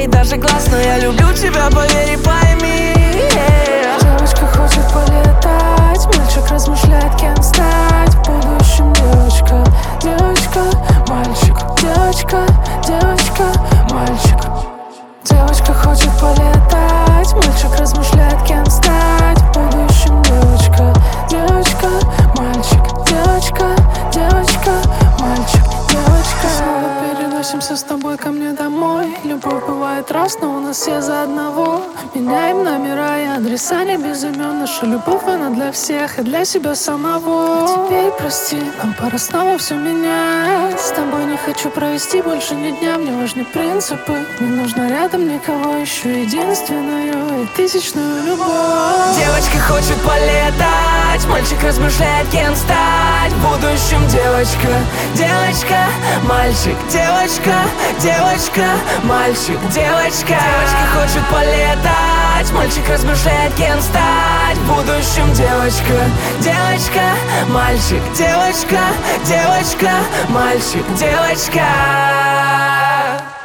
даже глаз, но я люблю тебя, поверь и пойми. Девочка хочет полетать, мальчик размышляет, кем стать в будущем. Девочка, девочка, мальчик, девочка, девочка, мальчик. Девочка хочет полетать, мальчик размышляет, кем стать в будущем. Девочка, девочка, мальчик, девочка, девочка, мальчик, девочка. Снова переносимся с тобой ко мне домой. Любовь бывает раз, но у нас все за одного. Меняем номера и адреса, не без имен. Наша любовь, она для всех и для себя самого. А теперь прости, нам пора снова все менять. С тобой не хочу провести больше ни дня. Мне важны принципы, не нужно рядом никого. Ищу единственную и тысячную любовь. Девочка хочет полетать, мальчик размышляет, кем стать в будущем. Девочка, девочка, мальчик, девочка, девочка, мальчик, девочка. Девочка хочет полетать, мальчик размышляет, кем стать в будущем. Девочка, девочка, мальчик, девочка, девочка, мальчик, девочка.